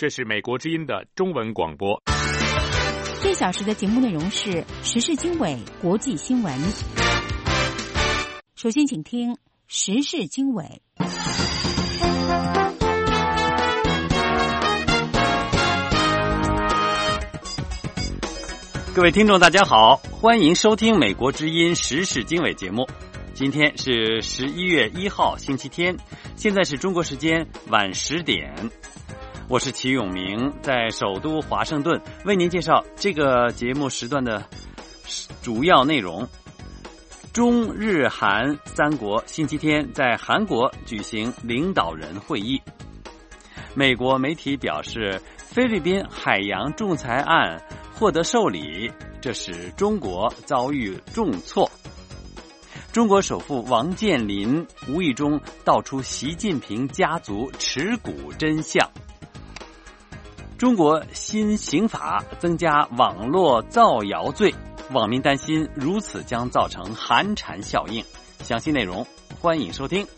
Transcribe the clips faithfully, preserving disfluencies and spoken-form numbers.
这是美国之音的中文广播。 这小时的节目内容是时事经纬、国际新闻。首先请听时事经纬。 各位听众大家好，欢迎收听美国之音时事经纬节目。今天是十一月一号星期天，现在是中国时间晚十点。我是齐永明，在首都华盛顿为您介绍这个节目时段的主要内容。中日韩三国星期天在韩国举行领导人会议。美国媒体表示，菲律宾海洋仲裁案获得受理，这使中国遭遇重挫。中国首富王健林无意中道出习近平家族持股真相。中国新刑法增加网络造谣罪，网民担心如此将造成寒蝉效应。详细内容欢迎收听。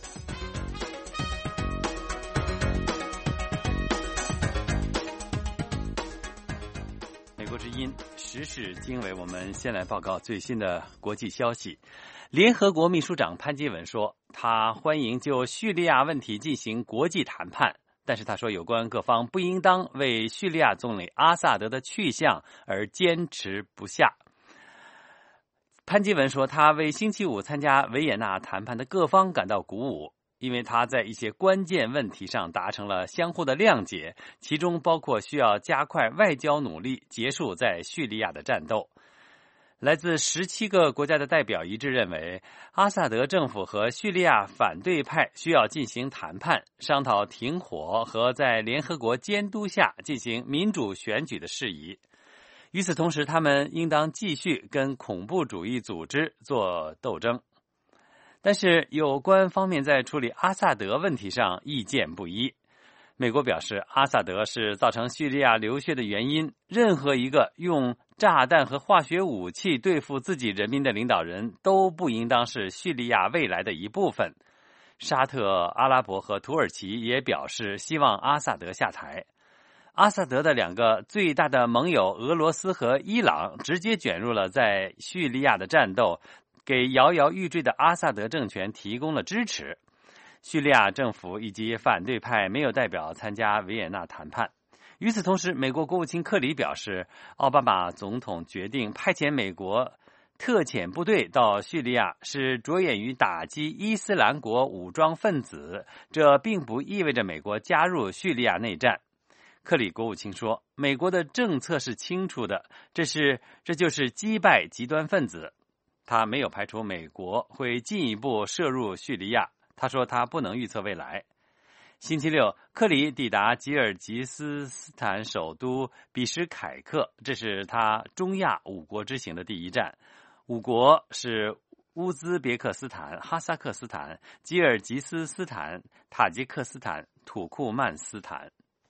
美国之音时事经纬，我们先来报告最新的国际消息。联合国秘书长潘基文说，他欢迎就叙利亚问题进行国际谈判，但是他说有关各方不应当为叙利亚总理阿萨德的去向而坚持不下。潘基文说，他为星期五参加维也纳谈判的各方感到鼓舞，因为他在一些关键问题上达成了相互的谅解，其中包括需要加快外交努力，结束在叙利亚的战斗。来自十七个国家的代表一致认为，阿萨德政府和叙利亚反对派需要进行谈判，商讨停火和在联合国监督下进行民主选举的事宜。与此同时，他们应当继续跟恐怖主义组织做斗争。但是有关方面在处理阿萨德问题上意见不一。美国表示，阿萨德是造成叙利亚流血的原因，任何一个用炸弹和化学武器对付自己人民的领导人都不应当是叙利亚未来的一部分。沙特阿拉伯和土耳其也表示希望阿萨德下台。阿萨德的两个最大的盟友俄罗斯和伊朗直接卷入了在叙利亚的战斗，给摇摇欲坠的阿萨德政权提供了支持。叙利亚政府以及反对派没有代表参加维也纳谈判。与此同时，美国国务卿克里表示，奥巴马总统决定派遣美国特遣部队到叙利亚是着眼于打击伊斯兰国武装分子，这并不意味着美国加入叙利亚内战。克里国务卿说，美国的政策是清楚的，这是这就是击败极端分子。他没有排除美国会进一步涉入叙利亚。他说他不能预测未来。星期六，克里抵达吉尔吉斯斯坦首都比什凯克，这是他中亚五国之行的第一站。五国是乌兹别克斯坦、哈萨克斯坦、吉尔吉斯斯坦、塔吉克斯坦、土库曼斯坦。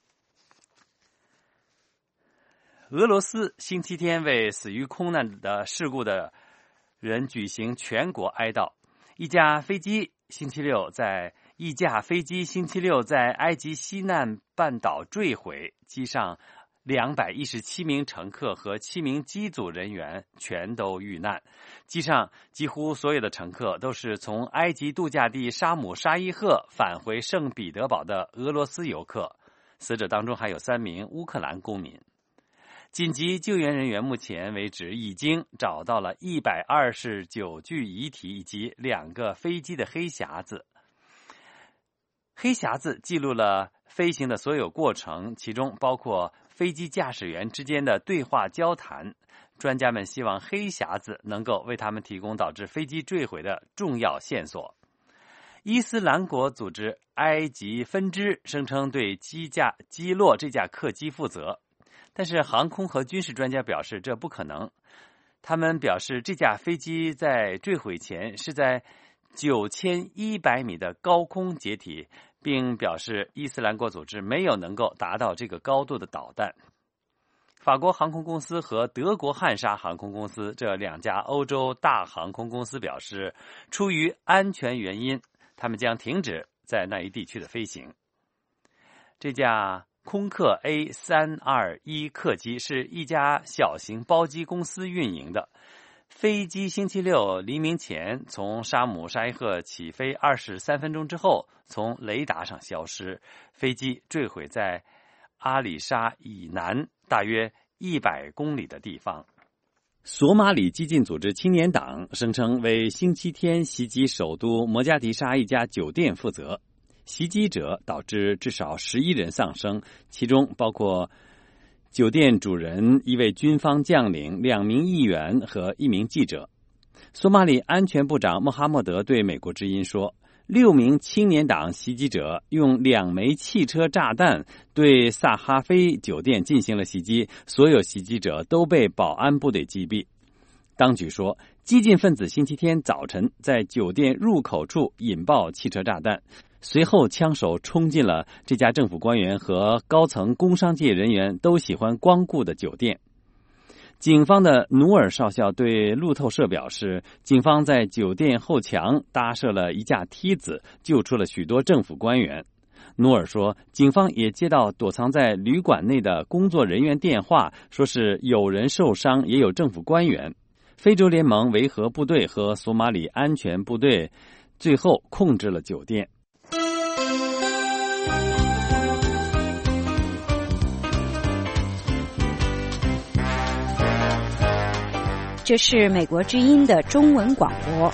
俄罗斯星期天为死于空难的事故的人举行全国哀悼。一架飞机星期六在一架飞机星期六在埃及西南半岛坠毁，机上两百一十七名乘客和七名机组人员全都遇难。机上几乎所有的乘客都是从埃及度假地沙姆沙伊赫返回圣彼得堡的俄罗斯游客，死者当中还有三名乌克兰公民。紧急救援人员目前为止已经找到了一百二十九具遗体以及两个飞机的黑匣子。黑匣子记录了飞行的所有过程，其中包括飞机驾驶员之间的对话交谈。专家们希望黑匣子能够为他们提供导致飞机坠毁的重要线索。伊斯兰国组织埃及分支声称对击架击落这架客机负责。但是航空和军事专家表示这不可能。他们表示这架飞机在坠毁前是在九千一百米的高空解体，并表示伊斯兰国组织没有能够达到这个高度的导弹。法国航空公司和德国汉莎航空公司这两家欧洲大航空公司表示，出于安全原因，他们将停止在那一地区的飞行。这架空客 A 三二一 客机是一家小型包机公司运营的。飞机星期六黎明前从沙姆沙伊赫起飞二十三分钟之后，从雷达上消失，飞机坠毁在阿里沙以南大约一百公里的地方。索马里激进组织青年党声称为星期天袭击首都摩加迪沙一家酒店负责，袭击者导致至少十一人丧生，其中包括酒店主人、一位军方将领、两名议员和一名记者。索马里安全部长穆哈默德对美国之音说，六名青年党袭击者用两枚汽车炸弹对萨哈菲酒店进行了袭击，所有袭击者都被保安部队击毙。当局说，激进分子星期天早晨在酒店入口处引爆汽车炸弹，随后枪手冲进了这家政府官员和高层工商界人员都喜欢光顾的酒店。警方的努尔少校对路透社表示，警方在酒店后墙搭设了一架梯子，救出了许多政府官员。努尔说，警方也接到躲藏在旅馆内的工作人员电话，说是有人受伤，也有政府官员。非洲联盟维和部队和索马里安全部队最后控制了酒店。 这是美国之音的中文广播。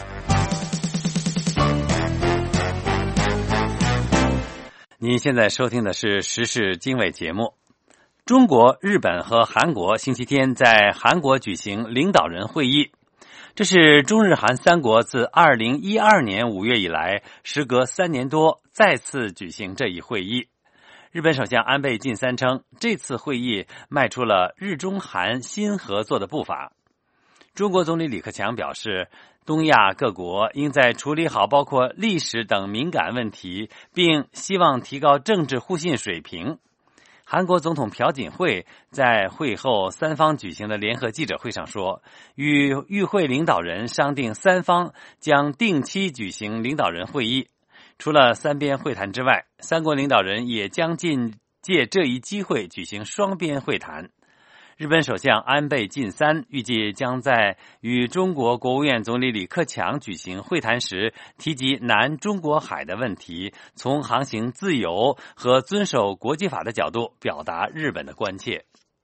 您现在收听的是时事经纬节目。中国、日本和韩国星期天在韩国举行领导人会议，这是中日韩三国自二零一二年五月以来，时隔三年多再次举行这一会议。日本首相安倍晋三称，这次会议迈出了日中韩新合作的步伐。中国总理李克强表示，东亚各国应在处理好包括历史等敏感问题，并希望提高政治互信水平。韩国总统朴槿惠在会后三方举行的联合记者会上说，与与会领导人商定三方将定期举行领导人会议。除了三边会谈之外，三国领导人也将尽借这一机会举行双边会谈。日本首相安倍晋三预计将在与中国国务院总理李克强举行会谈时提及南中国海的问题，从航行自由和遵守国际法的角度表达日本的关切。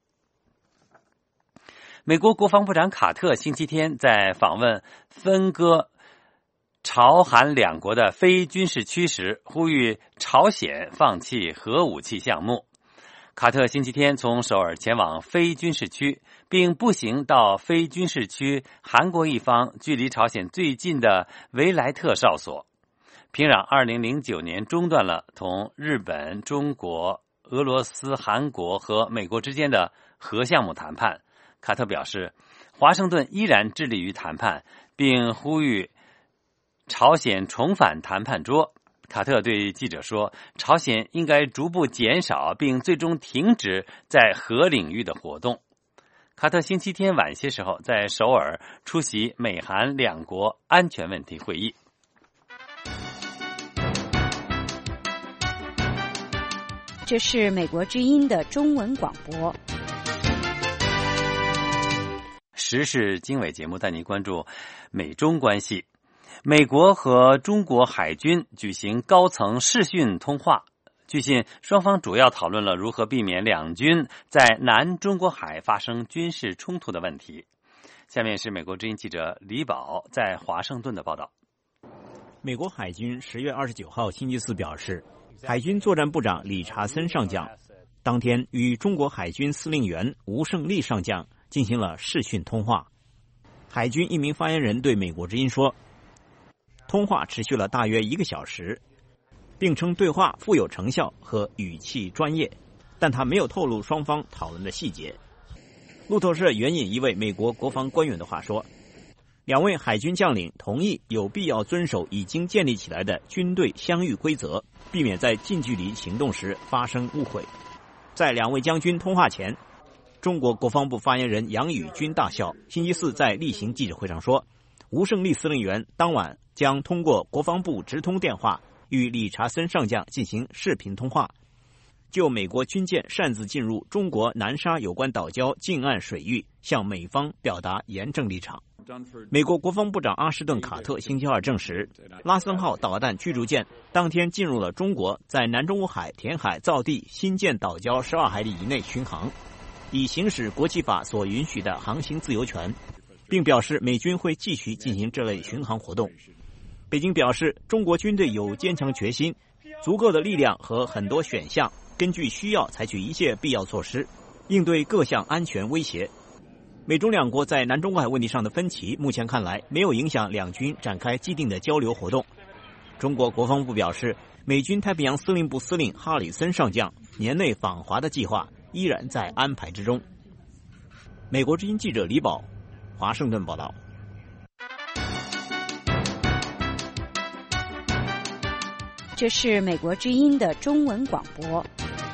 美国国防部长卡特星期天在访问分割朝韩两国的非军事区时，呼吁朝鲜放弃核武器项目。卡特星期天从首尔前往非军事区，并步行到非军事区韩国一方距离朝鲜最近的维莱特哨所。平壤二零零九年中断了同日本、中国、俄罗斯、韩国和美国之间的核项目谈判。卡特表示，华盛顿依然致力于谈判，并呼吁朝鲜重返谈判桌。卡特对记者说，朝鲜应该逐步减少并最终停止在核领域的活动。卡特星期天晚些时候在首尔出席美韩两国安全问题会议。 这是美国之音的中文广播。 时事经纬节目带您关注美中关系。美国和中国海军举行高层视讯通话，据悉双方主要讨论了如何避免两军在南中国海发生军事冲突的问题。下面是美国之音记者李宝在华盛顿的报道。 美国海军十月二十九号星期四表示，海军作战部长理查森上将当天与中国海军司令员吴胜利上将进行了视讯通话。海军一名发言人对美国之音说，通话持续了大约一个小时，并称对话富有成效和语气专业，但他没有透露双方讨论的细节。路透社援引一位美国国防官员的话说，两位海军将领同意有必要遵守已经建立起来的军队相遇规则，避免在近距离行动时发生误会。在两位将军通话前，中国国防部发言人杨宇军大校星期四在例行记者会上说，吴胜利司令员当晚将通过国防部直通电话与理查森上将进行视频通话。 就美国军舰擅自进入中国南沙有关岛礁近岸水域，向美方表达严正立场。美国国防部长阿什顿·卡特星期二证实，拉森号导弹驱逐舰当天进入了中国在南中国海填海造地新建岛礁十二海里以内巡航，以行使国际法所允许的航行自由权，并表示美军会继续进行这类巡航活动。北京表示，中国军队有坚强决心、足够的力量和很多选项，根据需要采取一切必要措施，应对各项安全威胁。美中两国在南中国海问题上的分歧，目前看来没有影响两军展开既定的交流活动。中国国防部表示，美军太平洋司令部司令哈里森上将年内访华的计划依然在安排之中。美国之音记者李宝，华盛顿报道。 这是美国之音的中文广播。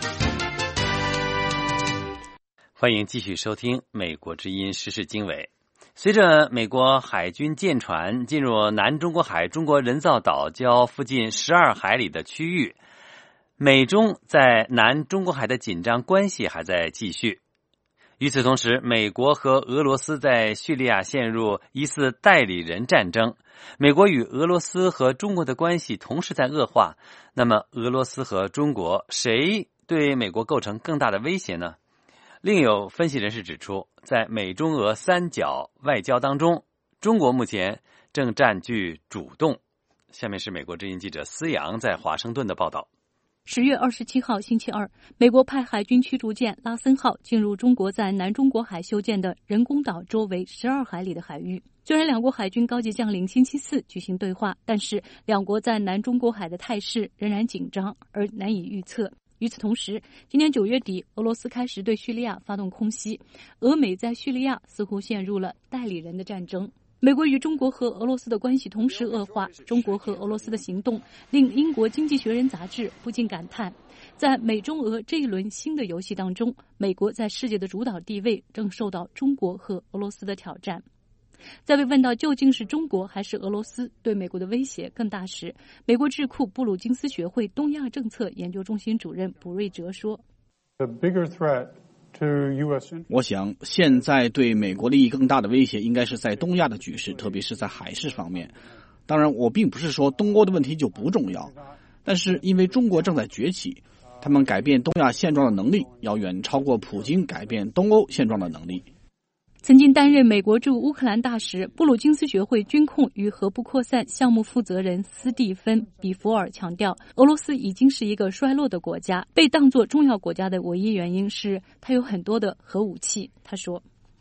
欢迎继续收听美国之音时事经纬。随着美国海军舰船进入南中国海中国人造岛礁附近十二海里的区域，美中在南中国海的紧张关系还在继续。与此同时，美国和俄罗斯在叙利亚陷入疑似代理人战争，美国与俄罗斯和中国的关系同时在恶化。那么俄罗斯和中国谁对美国构成更大的威胁呢？另有分析人士指出，在美中俄三角外交当中，中国目前正占据主动。下面是美国之音记者思阳在华盛顿的报道。 十月二十七号星期二，美国派海军驱逐舰拉森号进入中国在南中国海修建的人工岛周围十二海里的海域。虽然两国海军高级将领星期四举行对话，但是两国在南中国海的态势仍然紧张而难以预测。与此同时，今年九月底，俄罗斯开始对叙利亚发动空袭，俄美在叙利亚似乎陷入了代理人的战争。美国与中国和俄罗斯的关系同时恶化，中国和俄罗斯的行动令英国经济学人杂志不禁感叹，在美中俄这一轮新的游戏当中，美国在世界的主导地位正受到中国和俄罗斯的挑战。在被问到究竟是中国还是俄罗斯对美国的威胁更大时，美国智库布鲁金斯学会东亚政策研究中心主任卜瑞哲说， The bigger threat to U S 我想现在对美国利益更大的威胁应该是在东亚的局势，特别是在海事方面。当然，我并不是说东欧的问题就不重要，但是因为中国正在崛起，他们改变东亚现状的能力要远超过普京改变东欧现状的能力。 曾经担任美国驻乌克兰大使、布鲁金斯学会军控与核不扩散项目负责人斯蒂芬·比弗尔强调，俄罗斯已经是一个衰落的国家，被当作重要国家的唯一原因是它有很多的核武器。他说，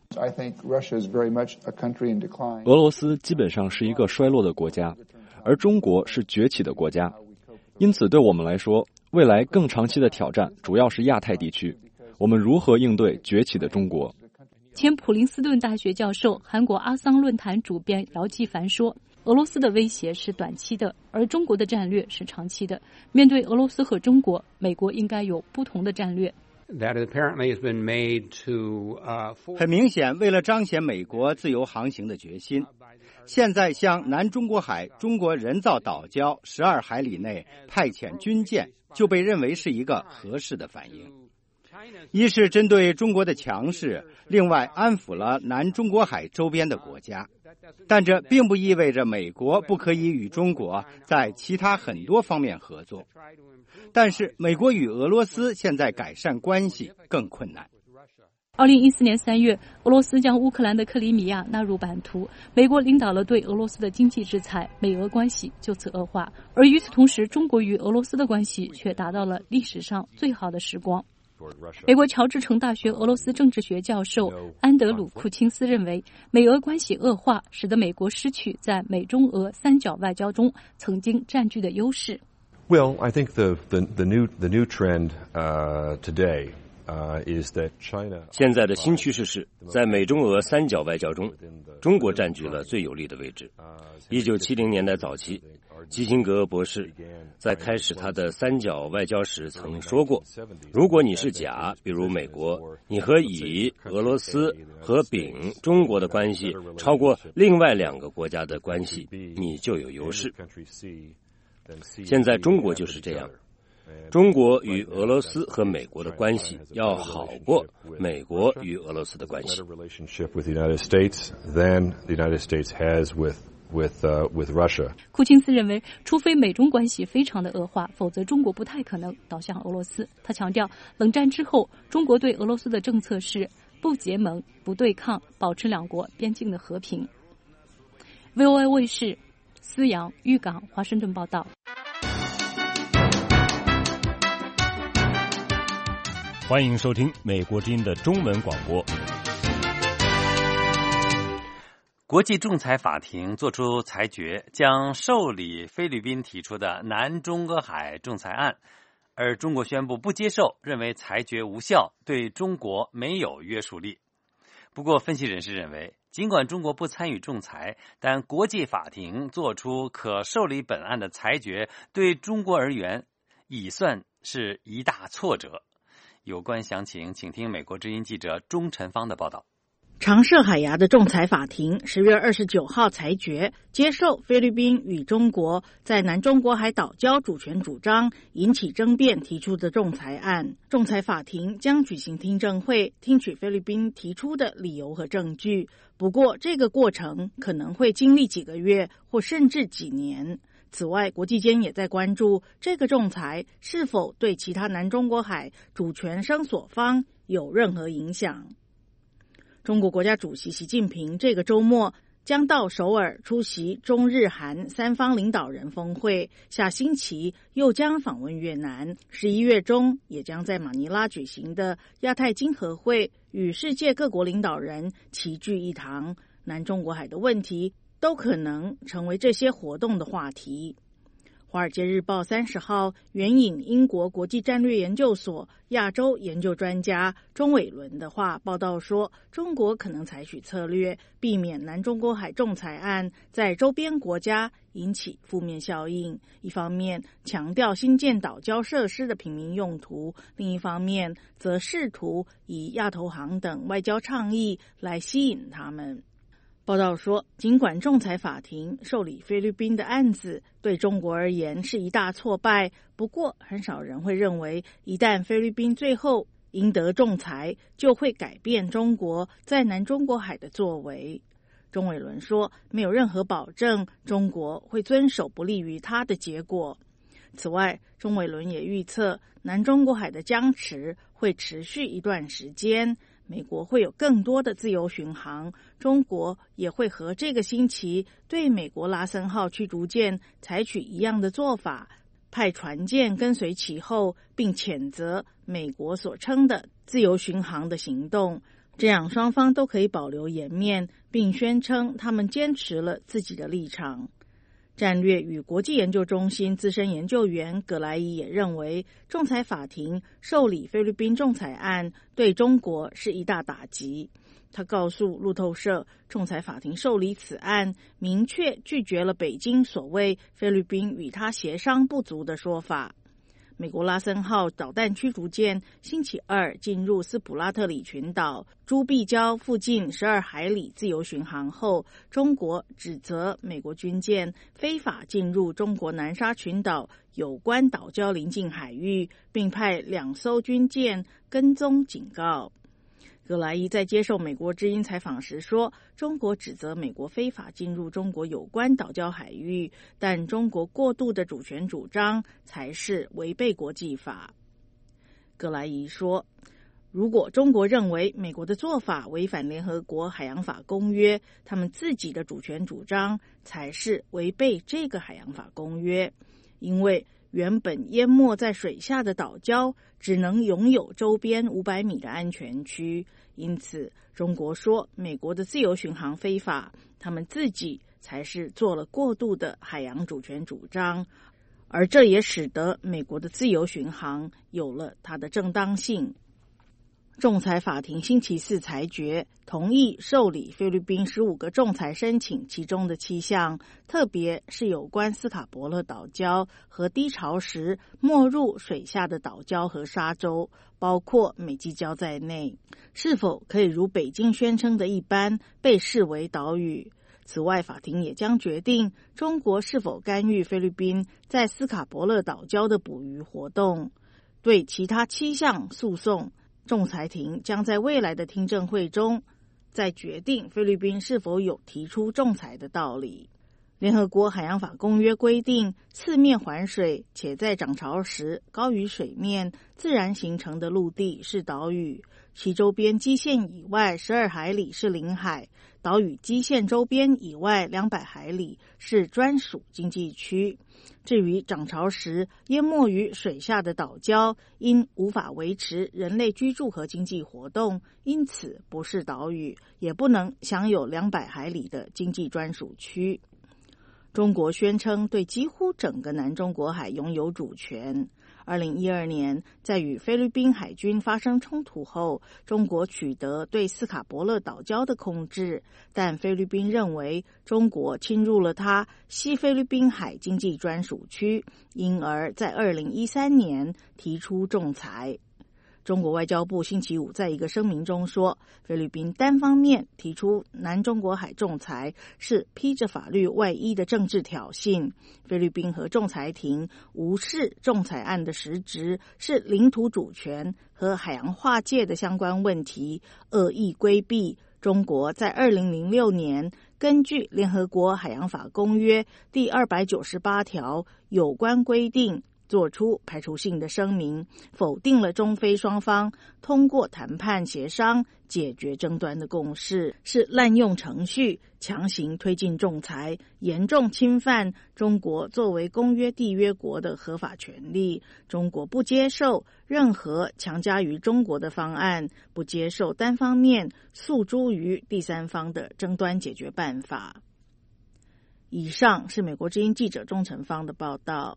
俄罗斯基本上是一个衰落的国家，而中国是崛起的国家。因此对我们来说，未来更长期的挑战主要是亚太地区，我们如何应对崛起的中国。 前普林斯顿大学教授、韩国阿桑论坛主编饶继凡说，俄罗斯的威胁是短期的，而中国的战略是长期的。面对俄罗斯和中国，美国应该有不同的战略。 很明显，为了彰显美国自由航行的决心，现在向南中国海中国人造岛礁十二海里内派遣军舰，就被认为是一个合适的反应。一是针对中国的强势，另外安抚了南中国海周边的国家。但这并不意味着美国不可以与中国在其他很多方面合作。但是美国与俄罗斯现在改善关系更困难。 二零一四年三月，俄罗斯将乌克兰的克里米亚纳入版图，美国领导了对俄罗斯的经济制裁，美俄关系就此恶化。而与此同时，中国与俄罗斯的关系却达到了历史上最好的时光。美国乔治城大学俄罗斯政治学教授安德鲁库钦斯认为，美俄关系恶化使得美国失去在美中俄三角外交中曾经占据的优势。 Well, I think the the the new the new trend uh, today uh, is that China. 现在的新趋势是在美中俄三角外交中，中国占据了最有利的位置。一九七零年代早期，基辛格博士在开始他的三角外交时曾说过，如果你是甲，比如美国，你和乙、俄罗斯和丙、中国的关系超过另外两个国家的关系，你就有优势。现在中国就是这样， 中国与俄罗斯和美国的关系要好过美国与俄罗斯的关系。 With, uh, with Russia. 库钦斯认为，除非美中关系非常的恶化，否则中国不太可能倒向俄罗斯。他强调，冷战之后，中国对俄罗斯的政策是不结盟、不对抗，保持两国边境的和平。V O A 卫视思阳、玉港、华盛顿报道。 欢迎收听美国之音的中文广播。 国际仲裁法庭作出裁决，将受理菲律宾提出的南中国海仲裁案，而中国宣布不接受，认为裁决无效，对中国没有约束力。不过，分析人士认为，尽管中国不参与仲裁，但国际法庭作出可受理本案的裁决，对中国而言已算是一大挫折。有关详情，请听美国之音记者钟晨芳的报道。 常设海牙的仲裁法庭十月二十九号裁决，接受菲律宾与中国在南中国海岛礁主权主张引起争辩提出的仲裁案。仲裁法庭将举行听证会，听取菲律宾提出的理由和证据。不过，这个过程可能会经历几个月或甚至几年。此外，国际间也在关注这个仲裁是否对其他南中国海主权声索方有任何影响。中国国家主席习近平这个周末将到首尔出席中日韩三方领导人峰会，下星期又将访问越南，十一月中也将在马尼拉举行的亚太经合会与世界各国领导人齐聚一堂，南中国海的问题都可能成为这些活动的话题。华尔街日报三十号援引英国国际战略研究所亚洲研究专家钟伟伦的话报道说，中国可能采取策略，避免南中国海仲裁案在周边国家引起负面效应，一方面强调新建岛礁设施的平民用途，另一方面则试图以亚投行等外交倡议来吸引他们。报道说，尽管仲裁法庭受理菲律宾的案子对中国而言是一大挫败，不过很少人会认为一旦菲律宾最后赢得仲裁，就会改变中国在南中国海的作为。钟伟伦说，没有任何保证中国会遵守不利于他的结果。此外，钟伟伦也预测南中国海的僵持会持续一段时间，美国会有更多的自由巡航，中国也会和这个星期对美国拉森号驱逐舰采取一样的做法，派船舰跟随其后，并谴责美国所称的自由巡航的行动。这样双方都可以保留颜面，并宣称他们坚持了自己的立场。战略与国际研究中心资深研究员葛莱伊也认为，仲裁法庭受理菲律宾仲裁案对中国是一大打击。他告诉路透社，仲裁法庭受理此案，明确拒绝了北京所谓菲律宾与他协商不足的说法。美国拉森号导弹驱逐舰星期二进入斯普拉特里群岛朱碧礁附近十二海里自由巡航后，中国指责美国军舰非法进入中国南沙群岛有关岛礁邻近海域，并派两艘军舰跟踪警告。葛莱伊在接受美国之音采访时说，中国指责美国非法进入中国有关岛礁海域，但中国过度的主权主张才是违背国际法。葛莱伊说，如果中国认为美国的做法违反联合国海洋法公约，他们自己的主权主张才是违背这个海洋法公约，因为原本淹没在水下的岛礁只能拥有周边五百米的安全区，因此中国说美国的自由巡航非法，他们自己才是做了过度的海洋主权主张，而这也使得美国的自由巡航有了它的正当性。仲裁法庭星期四裁决，同意受理菲律宾十五个仲裁申请，其中的七项，特别是有关斯卡伯勒岛礁和低潮时没入水下的岛礁和沙洲，包括美济礁在内，是否可以如北京宣称的一般被视为岛屿。 此外，法庭也将决定中国是否干预菲律宾在斯卡伯勒岛礁的捕鱼活动。对其他七项诉讼，仲裁庭将在未来的听证会中再决定菲律宾是否有提出仲裁的道理。联合国海洋法公约规定，四面环水且在涨潮时高于水面自然形成的陆地是岛屿，其周边基线以外十二海里是领海，岛屿基线周边以外两百海里是专属经济区。至于涨潮时淹没于水下的岛礁，因无法维持人类居住和经济活动，因此不是岛屿，也不能享有两百海里的经济专属区。中国宣称对几乎整个南中国海拥有主权。二零一二年，在与菲律宾海军发生冲突后，中国取得对斯卡伯勒岛礁的控制，但菲律宾认为中国侵入了它西菲律宾海经济专属区，因而在二零一三年提出仲裁。中国外交部星期五在一个声明中说，菲律宾单方面提出南中国海仲裁是披着法律外衣的政治挑衅。菲律宾和仲裁庭无视仲裁案的实质是领土主权和海洋划界的相关问题，恶意规避中国在二零零六年根据联合国海洋法公约第二百九十八条有关规定做出排除性的声明，否定了中菲双方通过谈判协商解决争端的共识，是滥用程序强行推进仲裁，严重侵犯中国作为公约缔约国的合法权利。中国不接受任何强加于中国的方案，不接受单方面诉诸于第三方的争端解决办法。以上是美国之音记者钟成芳的报道。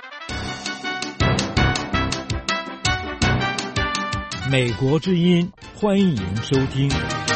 美国之音，欢迎收听。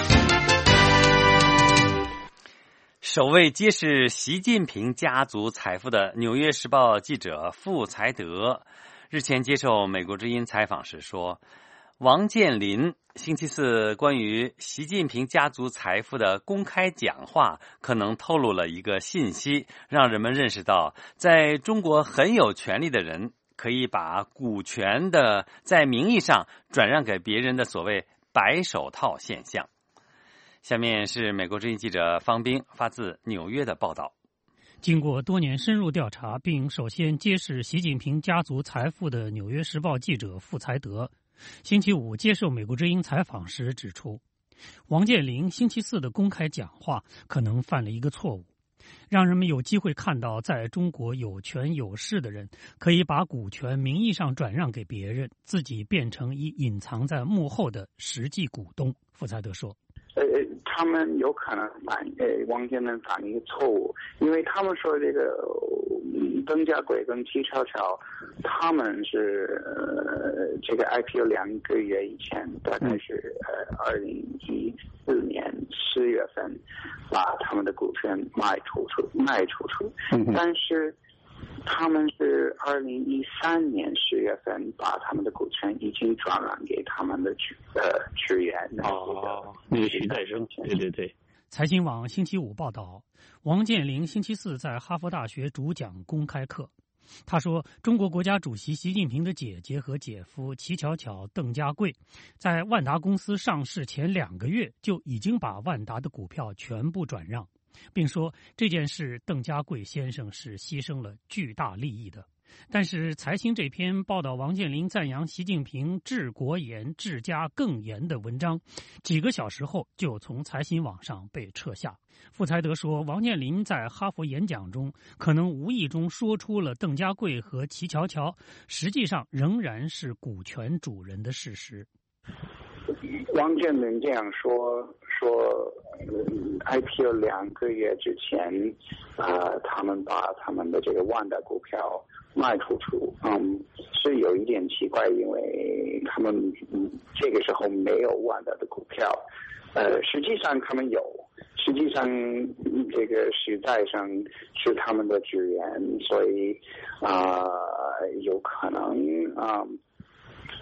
首位揭示习近平家族财富的《纽约时报》记者傅才德日前接受美国之音采访时说，王健林星期四关于习近平家族财富的公开讲话可能透露了一个信息，让人们认识到在中国很有权力的人可以把股权的在名义上转让给别人的所谓白手套现象。下面是美国之音记者方斌发自纽约的报道。 经过多年深入调查并首先揭示习近平家族财富的《纽约时报》记者傅才德星期五接受美国之音采访时指出，王健林星期四的公开讲话可能犯了一个错误，让人们有机会看到在中国有权有势的人可以把股权名义上转让给别人，自己变成一隐藏在幕后的实际股东。傅才德说， 呃，他们有可能犯呃王健林犯一个错误，因为他们说这个邓家贵跟纪巧巧，他们是呃这个 I P O 两个月以前，大概是呃二零一四年四月份把他们的股权卖出出卖出出，但是他们是二零一三年十月份把他们的股权已经转让给他们的呃职员。 哦，那个徐再生，对对对。 财新网星期五报道，王健林星期四在哈佛大学主讲公开课。他说，中国国家主席习近平的姐姐和姐夫齐巧巧、邓家贵，在万达公司上市前两个月就已经把万达的股票全部转让，并说这件事邓家贵先生是牺牲了巨大利益的。但是财新这篇报道王健林赞扬习近平治国严、治家更严的文章，几个小时后就从财新网上被撤下。傅才德说，王健林在哈佛演讲中可能无意中说出了邓家贵和齐巧巧实际上仍然是股权主人的事实。 王健林这样说说、嗯、I P O 两个月之前啊、呃，他们把他们的这个万达股票卖出去，嗯，是有一点奇怪，因为他们、嗯、这个时候没有万达的股票，呃，实际上他们有，实际上、嗯、这个实在上是他们的职员，所以啊、呃，有可能啊。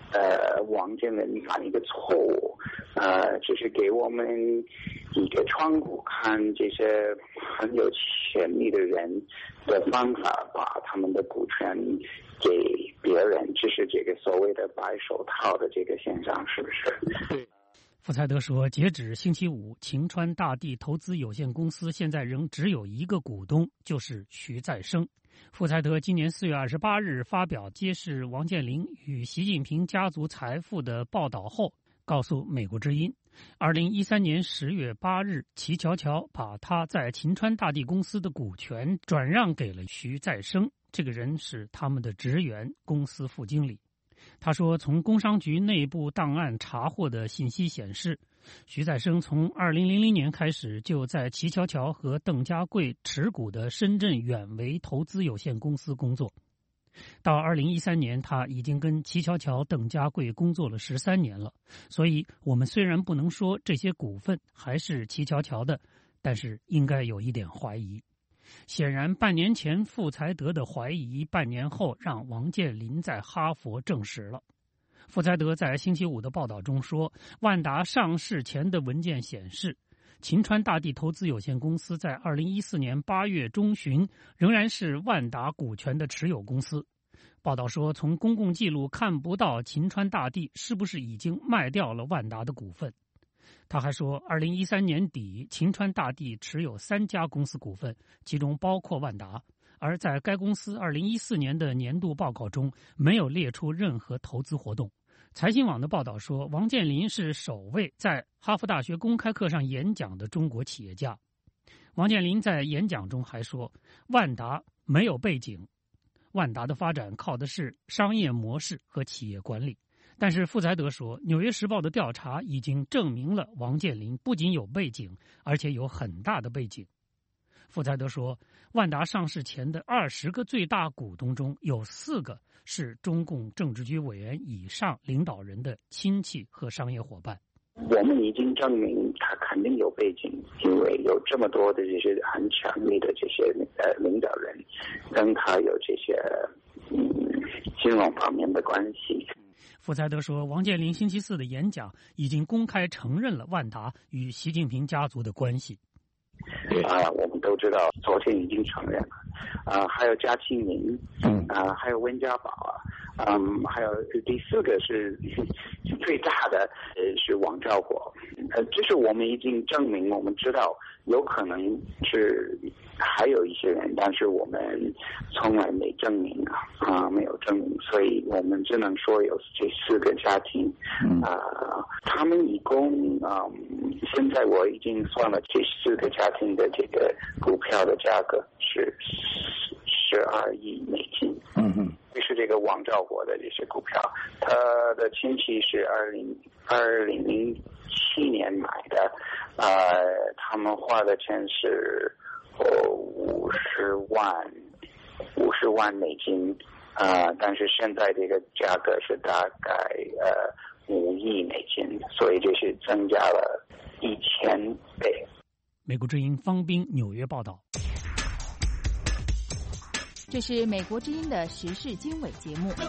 呃王建林犯一个错误，呃，只是给我们一个窗户，看这些很有潜力的人的方法，把他们的股权给别人，这是这个所谓的白手套的这个现象，是不是？ 对。富采德说，截止星期五，晴川大地投资有限公司现在仍只有一个股东，就是徐再生。富采德今年四月二十八日发表揭示王健林与习近平家族财富的报道后，告诉美国之音，二零一三年十月八日，齐乔乔把他在晴川大地公司的股权转让给了徐再生，这个人是他们的职员，公司副经理。他说，从工商局内部档案查获的信息显示，徐再生从二零零零年开始就在齐乔乔和邓家贵持股的深圳远维投资有限公司工作。到二零一三年，他已经跟齐乔乔、邓家贵工作了十三年了。所以，我们虽然不能说这些股份还是齐乔乔的，但是应该有一点怀疑。显然，半年前富采德的怀疑，半年后让王健林在哈佛证实了。富采德在星期五的报道中说，万达上市前的文件显示，晴川大地投资有限公司在二零一四年八月中旬仍然是万达股权的持有公司。报道说，从公共记录看不到晴川大地是不是已经卖掉了万达的股份。他还说，二零一三年底，晴川大地持有三家公司股份，其中包括万达，而在该公司二零一四年的年度报告中没有列出任何投资活动。财新网的报道说，王健林是首位在哈佛大学公开课上演讲的中国企业家。王健林在演讲中还说，万达没有背景，万达的发展靠的是商业模式和企业管理。但是富采德说，《纽约时报》的调查已经证明了王健林不仅有背景，而且有很大的背景。富采德说，万达上市前的二十个最大股东中有四个是中共政治局委员以上领导人的亲戚和商业伙伴。 我们已经证明他肯定有背景，因为有这么多的这些很强力的这些呃领导人跟他有这些嗯金融方面的关系。 富采德说，王健林星期四的演讲已经公开承认了万达与习近平家族的关系。 啊，我们都知道，昨天已经承认了。啊，还有嘉庆林，啊，还有温家宝啊，嗯，还有第四个是最大的，呃，是王兆国。呃，这是我们已经证明，我们知道有可能是还有一些人，但是我们从来没证明啊，啊，没有证明，所以我们只能说有这四个家庭，啊，他们一共啊，现在我已经算了这四个家庭的这个股票的价格是十二亿美金。嗯嗯，这是这个王兆国的这些股票，他的亲戚是二零二零零七年买的，呃，他们花的钱是呃五十万五十万美金，啊、呃，但是现在这个价格是大概呃五亿美金，所以这是增加了一千倍。 美国之音方斌纽约报道。 这是美国之音的时事经纬节目。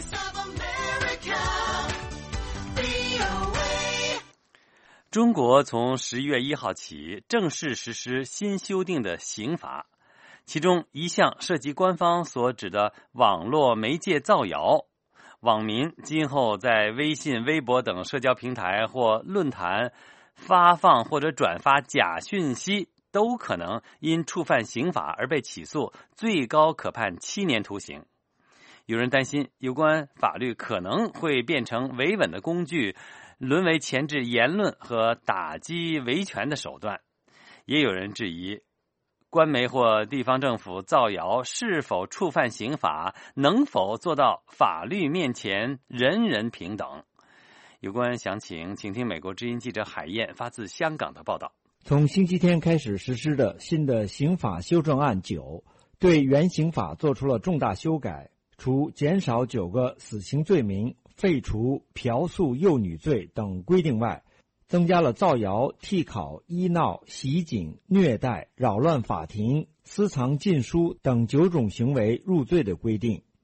中国从十一月一号起正式实施新修订的刑法，其中一项涉及官方所指的网络媒介造谣，网民今后在微信、微博等社交平台或论坛发放或者转发假讯息，都可能因触犯刑法而被起诉，最高可判七年徒刑。有人担心有关法律可能会变成维稳的工具，沦为钳制言论和打击维权的手段。也有人质疑官媒或地方政府造谣是否触犯刑法，能否做到法律面前人人平等。有关详情，请听美国之音记者海燕发自香港的报道。 从星期天开始实施的新的刑法修正案九对原刑法做出了重大修改，除减少九个死刑罪名、废除嫖宿幼女罪等规定外，增加了造谣、替考、医闹、袭警、虐待、扰乱法庭、私藏禁书等九种行为入罪的规定。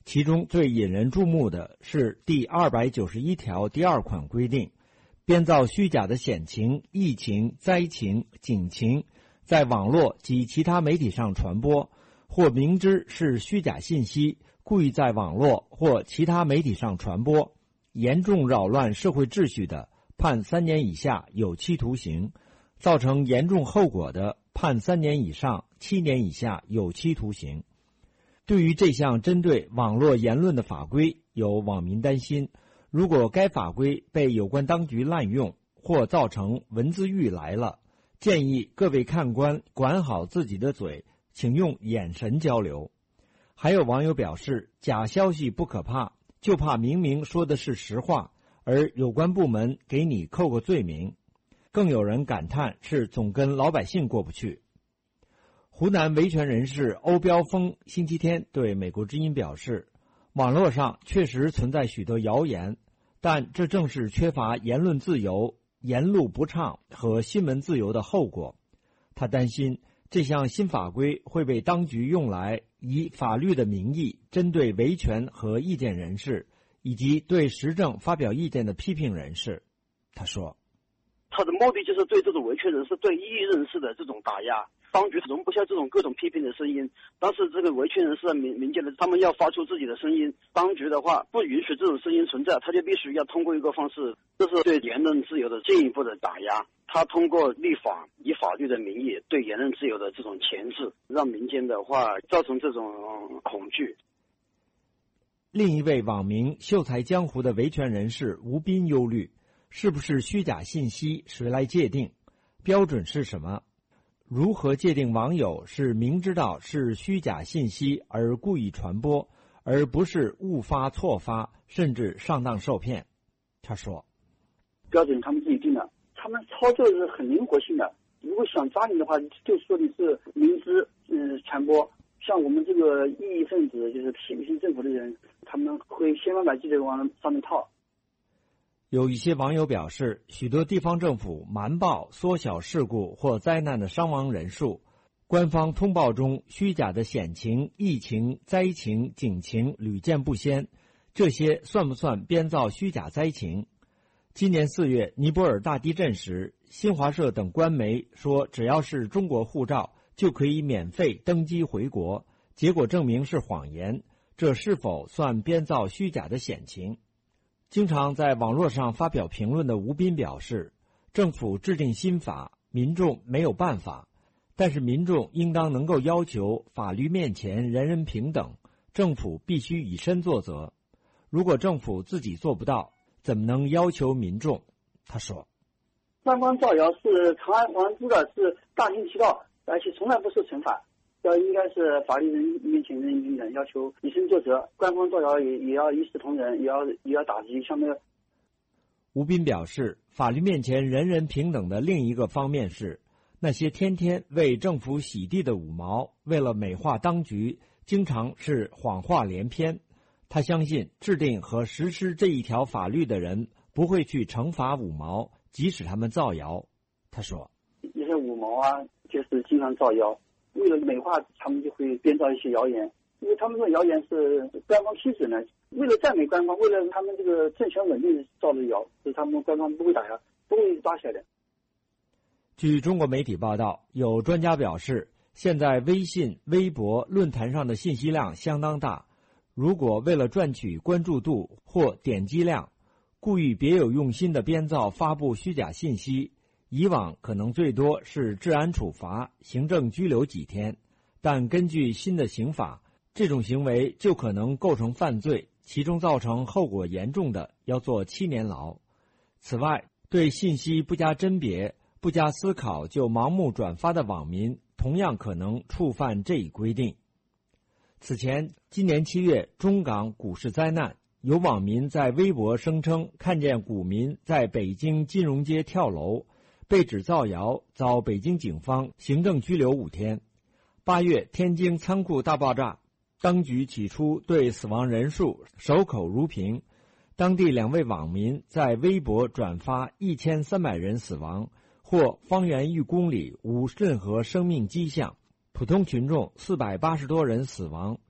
其中最引人注目的是第二百九十一条第二款规定，编造虚假的险情、疫情、灾情、警情，在网络及其他媒体上传播，或明知是虚假信息，故意在网络或其他媒体上传播，严重扰乱社会秩序的，判三年以下有期徒刑；造成严重后果的，判三年以上七年以下有期徒刑。对于这项针对网络言论的法规，有网民担心，如果该法规被有关当局滥用或造成文字狱来了，建议各位看官管好自己的嘴，请用眼神交流。还有网友表示，假消息不可怕，就怕明明说的是实话，而有关部门给你扣个罪名。更有人感叹是总跟老百姓过不去。湖南维权人士欧标峰星期天对美国之音表示，网络上确实存在许多谣言，但这正是缺乏言论自由、言路不畅和新闻自由的后果。他担心这项新法规会被当局用来以法律的名义针对维权和意见人士，以及对时政发表意见的批评人士。他说， 他的目的就是对这种维权人士、对异议人士的这种打压。当局容不下这种各种批评的声音，但是这个维权人士、民民间的他们要发出自己的声音，当局的话不允许这种声音存在，他就必须要通过一个方式，这是对言论自由的进一步的打压。他通过立法，以法律的名义对言论自由的这种钳制，让民间的话造成这种恐惧。 另一位网名秀才江湖的维权人士吴斌忧虑，是不是虚假信息谁来界定？标准是什么？如何界定网友是明知道是虚假信息而故意传播，而不是误发错发，甚至上当受骗？他说， 标准他们自己定的，他们操作是很灵活性的。如果想抓你的话，就说你是明知嗯传播。像我们这个异议分子，就是批评政府的人，他们会千方百计的往上面套。 有一些网友表示，许多地方政府瞒报缩小事故或灾难的伤亡人数，官方通报中虚假的险情、疫情、灾情、警情屡见不鲜，这些算不算编造虚假灾情？今年四月尼泊尔大地震时，新华社等官媒说只要是中国护照就可以免费登机回国，结果证明是谎言，这是否算编造虚假的险情？经常在网络上发表评论的吴斌表示，政府制定新法，民众没有办法，但是民众应当能够要求法律面前人人平等，政府必须以身作则。如果政府自己做不到，怎么能要求民众？他说， 官方造谣是长安皇知的，是大行其道，而且从来不受惩罚。要应该是法律人面前人人平等，要求以身作则。官方造谣也也要一视同仁，也要也要打击。像那个吴斌表示，法律面前人人平等的另一个方面是，那些天天为政府洗地的五毛，为了美化当局，经常是谎话连篇。他相信制定和实施这一条法律的人不会去惩罚五毛，即使他们造谣。他说， 一些五毛啊，就是经常造谣。为了美化，他们就会编造一些谣言，因为他们说谣言是官方批准的，为了赞美官方，为了他们这个政权稳定造的谣，所以他们官方不会打压，不会抓起来的。 据中国媒体报道，有专家表示，现在微信、微博、论坛上的信息量相当大，如果为了赚取关注度或点击量，故意别有用心的编造发布虚假信息，以往可能最多是治安处罚、行政拘留几天，但根据新的刑法，这种行为就可能构成犯罪，其中造成后果严重的要坐七年牢。此外，对信息不加甄别、不加思考就盲目转发的网民，同样可能触犯这一规定。此前，今年七月中港股市灾难，有网民在微博声称看见股民在北京金融街跳楼，被指造谣，遭北京警方行政拘留五天。八月天津仓库大爆炸，当局起初对死亡人数守口如瓶，当地两位网民在微博转发一千三百人死亡，或方圆一公里无任何生命迹象，普通群众四百八十多人死亡，被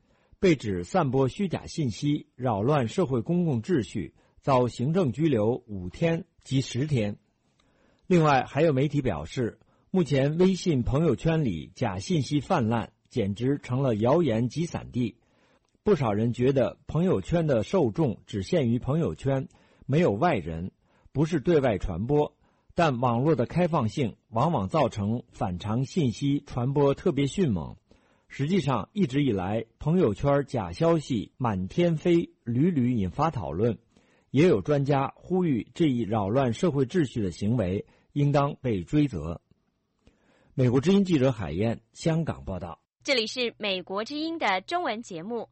被指散播虚假信息，扰乱社会公共秩序，遭行政拘留五天及十天。另外，还有媒体表示，目前微信朋友圈里假信息泛滥，简直成了谣言集散地。不少人觉得朋友圈的受众只限于朋友圈，没有外人，不是对外传播。但网络的开放性往往造成反常信息传播特别迅猛。实际上，一直以来，朋友圈假消息满天飞，屡屡引发讨论。也有专家呼吁，这一扰乱社会秩序的行为应当被追责。美国之音记者海燕，香港报道。 这里是美国之音的中文节目。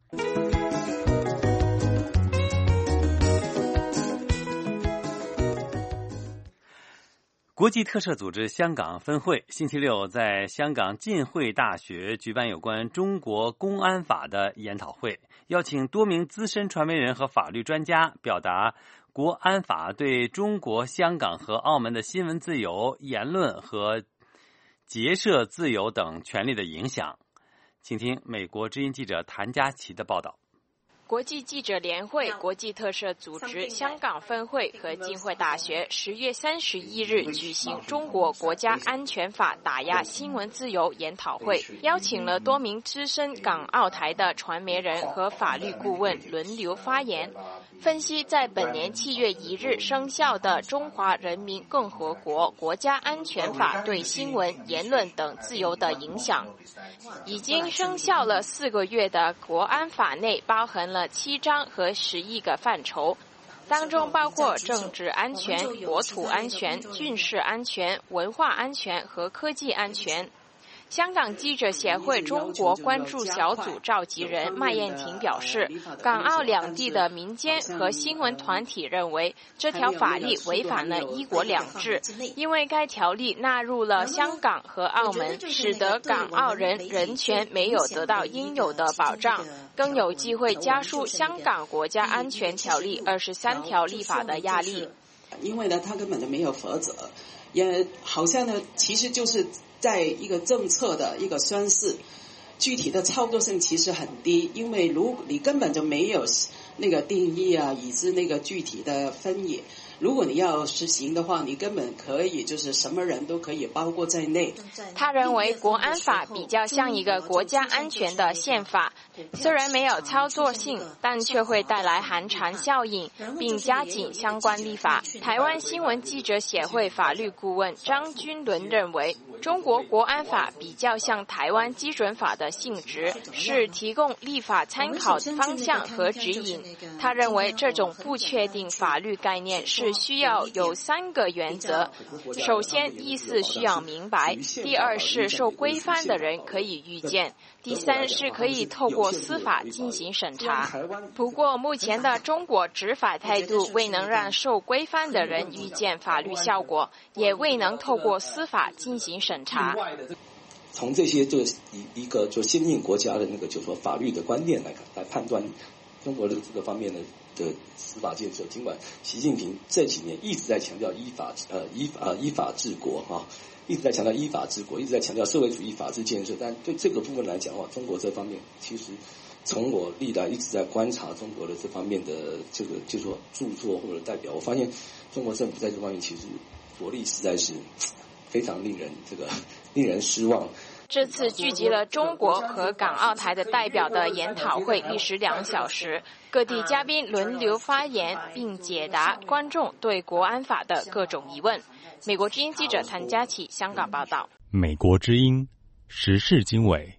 国际特赦组织香港分会星期六在香港浸会大学举办有关中国公安法的研讨会，邀请多名资深传媒人和法律专家表达国安法对中国香港和澳门的新闻自由、言论和结社自由等权利的影响。请听美国之音记者谭佳琪的报道。 国际记者联会、国际特赦组织香港分会和浸会大学十月三十一日举行中国国家安全法打压新闻自由研讨会，邀请了多名资深港澳台的传媒人和法律顾问轮流发言，分析在本年七月一日生效的《中华人民共和国国家安全法》对新闻、言论等自由的影响。已经生效了四个月的国安法内包含了七章和十一个范畴，当中包括政治安全、国土安全、军事安全、文化安全和科技安全。香港记者协会中国关注小组召集人麦燕婷表示，港澳两地的民间和新闻团体认为这条法律违反了一国两制，因为该条例纳入了香港和澳门，使得港澳人人权没有得到应有的保障，更有机会加速香港国家安全条例二十三条立法的压力。 因为呢，他根本就没有法则，也好像呢，其实就是在一个政策的一个宣示，具体的操作性其实很低，因为如你根本就没有那个定义啊，以及那个具体的分野。如果你要实行的话，你根本可以就是什么人都可以包括在内。 他认为国安法比较像一个国家安全的宪法，虽然没有操作性，但却会带来寒蝉效应，并加紧相关立法。台湾新闻记者协会法律顾问张君伦认为，中国国安法比较像台湾基准法的性质，是提供立法参考方向和指引。他认为这种不确定法律概念是需要有三个原则：首先，意思需要明白；第二是受规范的人可以预见；第三是可以透过司法进行审查。不过，目前的中国执法态度未能让受规范的人预见法律效果，也未能透过司法进行审查。 从这些就一一个就先进国家的那个就说法律的观念来来判断中国的这个方面的的司法建设，尽管习近平这几年一直在强调依法呃依法、呃、依法治国哈、啊，一直在强调依法治国，一直在强调社会主义法治建设，但对这个部分来讲的话，中国这方面其实从我历来一直在观察中国的这方面的这个就说著作或者代表，我发现中国政府在这方面其实着力实在是非常令人这个令人失望。 这次聚集了中国和港澳台的代表的研讨会历时两小时，各地嘉宾轮流发言，并解答观众对国安法的各种疑问。美国之音记者谭佳琪香港报道。 美国之音时事经纬。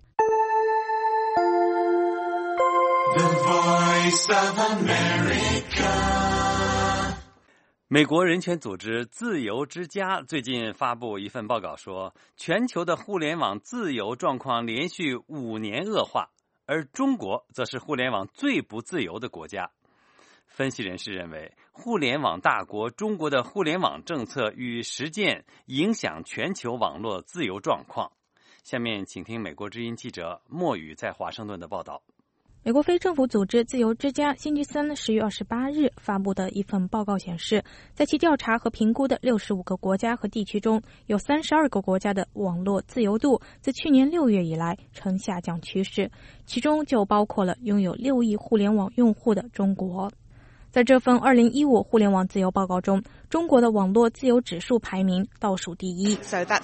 The Voice of America。 美国人权组织自由之家最近发布一份报告说，全球的互联网自由状况连续五年恶化，而中国则是互联网最不自由的国家。分析人士认为，互联网大国中国的互联网政策与实践影响全球网络自由状况。下面请听美国之音记者莫宇在华盛顿的报道。 美国非政府组织自由之家星期三十月二十八日发布的一份报告显示，在其调查和评估的六十五个国家和地区中，有三十二个国家的网络自由度自去年六月以来呈下降趋势，其中就包括了拥有六亿互联网用户的中国。在这份二零一五互联网自由报告中，中国的网络自由指数排名倒数第一。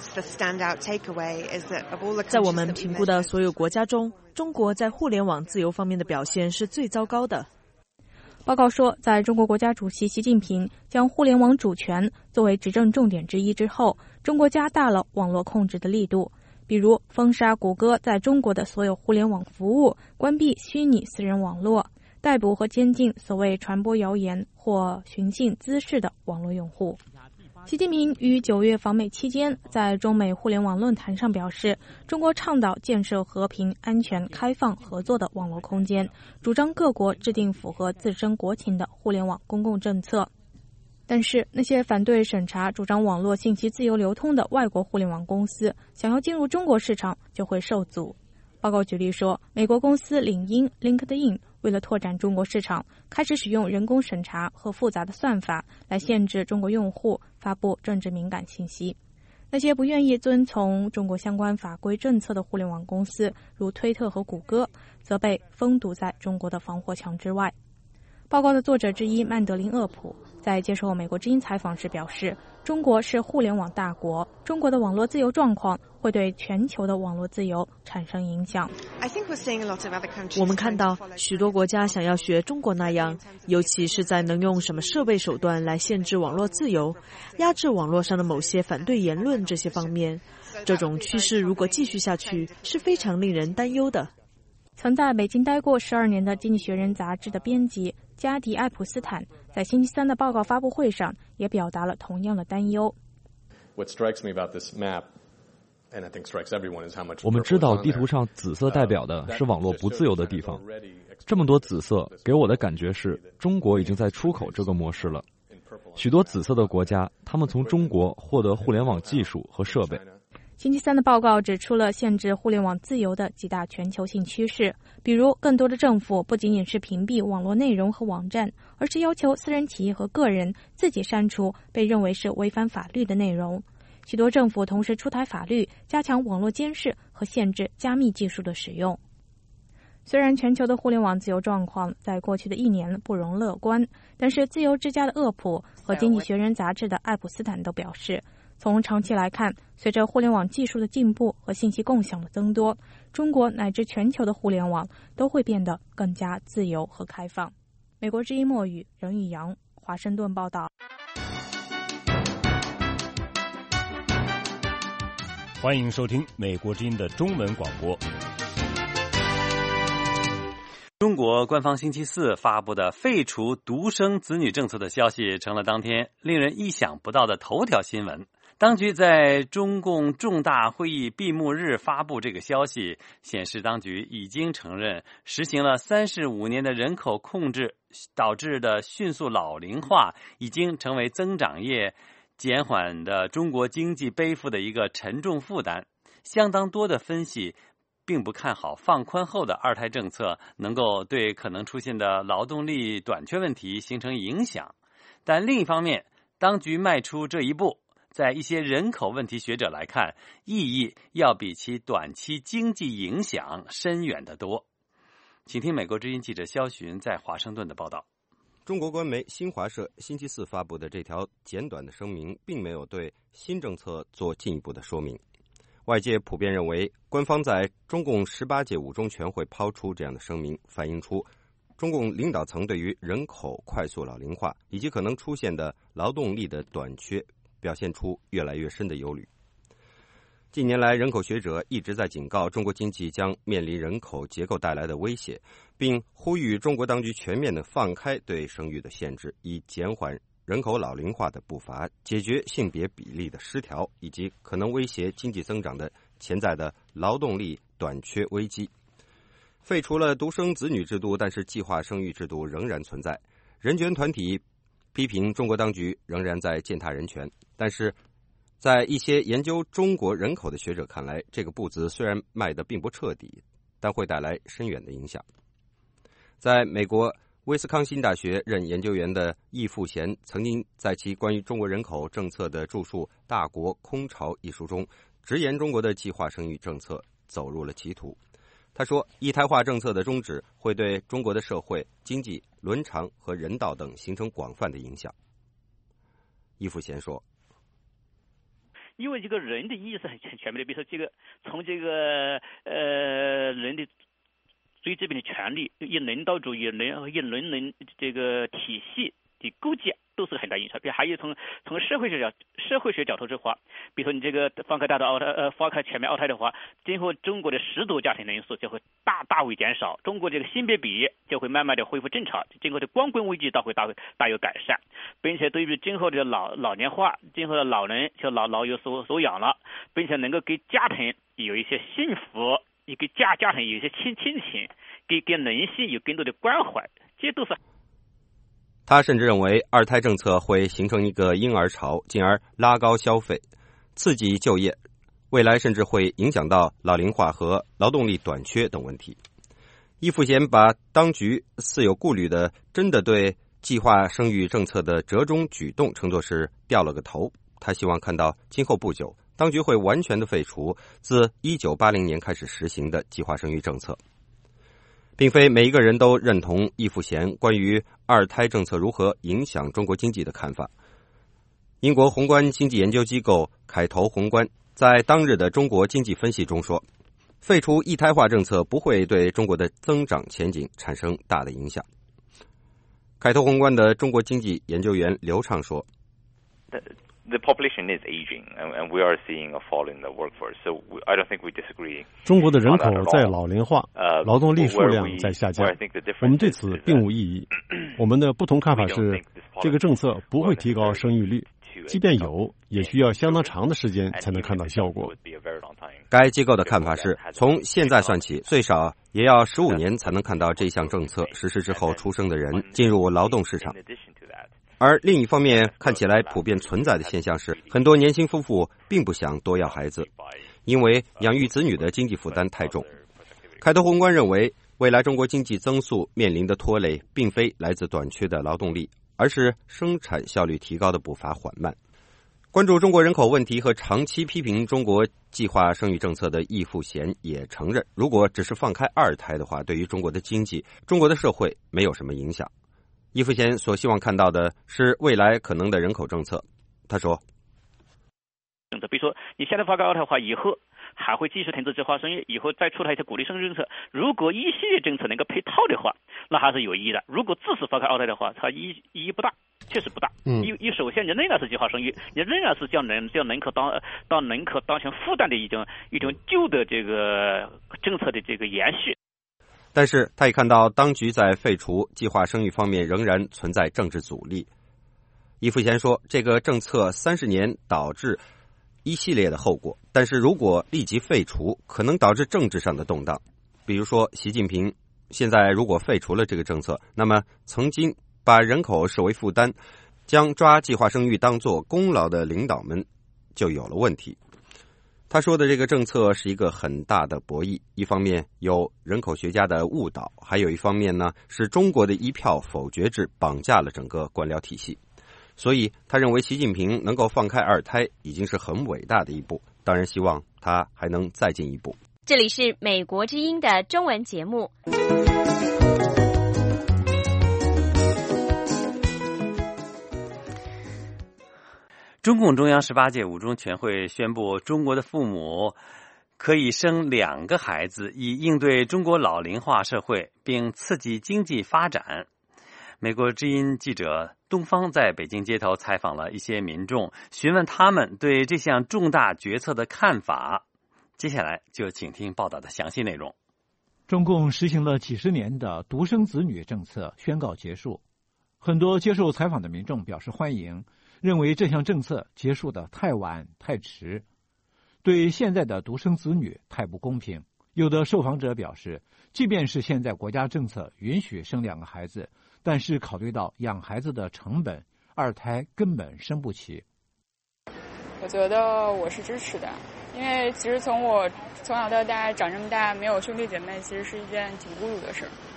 在我们评估的所有国家中，中国在互联网自由方面的表现是最糟糕的。 报告说，在中国国家主席习近平将互联网主权作为执政重点之一之后，中国加大了网络控制的力度，比如封杀谷歌在中国的所有互联网服务，关闭虚拟私人网络，逮捕和监禁所谓传播谣言或寻衅滋事的网络用户。习近平于九月访美期间，在中美互联网论坛上表示，中国倡导建设和平、安全、开放、合作的网络空间，主张各国制定符合自身国情的互联网公共政策。但是，那些反对审查、主张网络信息自由流通的外国互联网公司，想要进入中国市场就会受阻。报告举例说，美国公司领英 LinkedIn 为了拓展中国市场，开始使用人工审查和复杂的算法来限制中国用户发布政治敏感信息。那些不愿意遵从中国相关法规政策的互联网公司，如推特和谷歌，则被封堵在中国的防火墙之外。报告的作者之一曼德林厄普在接受美国之音采访时表示，中国是互联网大国，中国的网络自由状况会对全球的网络自由产生影响。 我们看到许多国家想要学中国那样，尤其是在能用什么设备手段来限制网络自由、压制网络上的某些反对言论这些方面。这种趋势如果继续下去，是非常令人担忧的。 曾在北京待过十二年的《经济学人》杂志的编辑加迪·艾普斯坦在星期三的报告发布会上也表达了同样的担忧。 我们知道地图上紫色代表的是网络不自由的地方，这么多紫色给我的感觉是中国已经在出口这个模式了。许多紫色的国家，他们从中国获得互联网技术和设备。 星期三的报告指出了限制互联网自由的几大全球性趋势，比如更多的政府不仅仅是屏蔽网络内容和网站，而是要求私人企业和个人自己删除被认为是违反法律的内容。许多政府同时出台法律，加强网络监视和限制加密技术的使用。虽然全球的互联网自由状况在过去的一年不容乐观，但是自由之家的厄普和《经济学人》杂志的艾普斯坦都表示，从长期来看，随着互联网技术的进步和信息共享的增多，中国乃至全球的互联网都会变得更加自由和开放。美国之音墨语任宇阳，华盛顿报道。 欢迎收听美国之音的中文广播。 中国官方星期四发布的废除独生子女政策的消息，成了当天令人意想不到的头条新闻。当局在中共重大会议闭幕日发布这个消息，显示当局已经承认实行了三十五年的人口控制导致的迅速老龄化，已经成为增长业减缓的中国经济背负的一个沉重负担。相当多的分析并不看好放宽后的二胎政策能够对可能出现的劳动力短缺问题形成影响。但另一方面，当局迈出这一步，在一些人口问题学者来看，意义要比其短期经济影响深远得多。请听美国之音记者肖寻在华盛顿的报道。 中国官媒新华社星期四发布的这条简短的声明，并没有对新政策做进一步的说明。外界普遍认为，官方在中共十八届五中全会抛出这样的声明，反映出中共领导层对于人口快速老龄化以及可能出现的劳动力的短缺表现出越来越深的忧虑。近年来，人口学者一直在警告中国经济将面临人口结构带来的威胁，并呼吁中国当局全面地放开对生育的限制，以减缓人口老龄化的步伐，解决性别比例的失调以及可能威胁经济增长的潜在的劳动力短缺危机。废除了独生子女制度，但是计划生育制度仍然存在。人权团体批评中国当局仍然在践踏人权，但是在一些研究中国人口的学者看来，这个步子虽然迈得并不彻底，但会带来深远的影响。 在美国威斯康辛大学任研究员的易富贤曾经在其关于中国人口政策的著述《大国空巢》一书中，直言中国的计划生育政策走入了歧途。他说，一胎化政策的终止会对中国的社会、经济、伦常和人道等形成广泛的影响。易富贤说， 因为这个人的意义是很全面的，比如说这个从这个呃人的最基本的权利，以人道主义、人以人人这个体系的构建都是很大影响。比如还有从从社会学角社会学角度出发，比如说你这个放开大的二胎呃放开全面二胎的话，今后中国的失独家庭人数就会大大为减少，中国这个性别比就会慢慢的恢复正常，今后的光棍危机都会大大有改善，并且对于今后的老老年化，今后的老人就老老有所所养了，并且能够给家庭有一些幸福，也给家家庭有一些亲亲情，给给人性有更多的关怀，这都是。 他甚至认为，二胎政策会形成一个婴儿潮，进而拉高消费，刺激就业，未来甚至会影响到老龄化和劳动力短缺等问题。易富贤把当局似有顾虑的真的对计划生育政策的折中举动称作是掉了个头。他希望看到今后不久，当局会完全的废除自一九八零年开始实行的计划生育政策。并非每一个人都认同易富贤关于二胎政策如何影响中国经济的看法。英国宏观经济研究机构凯投宏观在当日的中国经济分析中说，废除一胎化政策不会对中国的增长前景产生大的影响。凯投宏观的中国经济研究员刘畅说， The population is aging, and we are seeing a fall in the workforce. So I don't think we disagree. 中国的人口在老龄化，劳动力数量在下降，我们对此并无异议。我们的不同看法是，这个政策不会提高生育率，即便有，也需要相当长的时间才能看到效果。 该机构的看法是，从现在算起，最少也要十五年才能看到这项政策实施之后出生的人进入劳动市场。而另一方面，看起来普遍存在的现象是，很多年轻夫妇并不想多要孩子，因为养育子女的经济负担太重。凯投宏观认为，未来中国经济增速面临的拖累，并非来自短缺的劳动力，而是生产效率提高的步伐缓慢。关注中国人口问题和长期批评中国计划生育政策的易富贤也承认，如果只是放开二胎的话，对于中国的经济、中国的社会没有什么影响。易富贤所希望看到的是未来可能的人口政策。他说， 比如说你现在放开二胎化以后，还会继续停止计划生育，以后再出台一些鼓励生育政策，如果一系列政策能够配套的话，那还是有意义的。如果只是放开二胎的话，它意意义不大，确实不大。嗯，因为首先你仍然是计划生育，你仍然是将人将人口当当人口当成负担的一种一种旧的这个政策的这个延续。 但是他也看到当局在废除计划生育方面仍然存在政治阻力。易富贤说，这个政策三十年导致一系列的后果，但是如果立即废除，可能导致政治上的动荡。比如说，习近平现在如果废除了这个政策，那么曾经把人口视为负担，将抓计划生育当作功劳的领导们就有了问题。他说的这个政策是一个很大的博弈，一方面有人口学家的误导，还有一方面呢是中国的一票否决制绑架了整个官僚体系。所以他认为习近平能够放开二胎已经是很伟大的一步，当然希望他还能再进一步。 这里是美国之音的中文节目。 中共中央十八届五中全会宣布，中国的父母可以生两个孩子，以应对中国老龄化社会，并刺激经济发展。美国之音记者东方在北京街头采访了一些民众，询问他们对这项重大决策的看法。接下来就请听报道的详细内容。 中共实行了几十年的独生子女政策宣告结束，很多接受采访的民众表示欢迎，认为这项政策结束的太晚太迟，对现在的独生子女太不公平。有的受访者表示，即便是现在国家政策允许生两个孩子，但是考虑到养孩子的成本，二胎根本生不起。 我觉得我是支持的，因为其实从我从小到大长这么大没有兄弟姐妹，其实是一件挺孤独的事儿。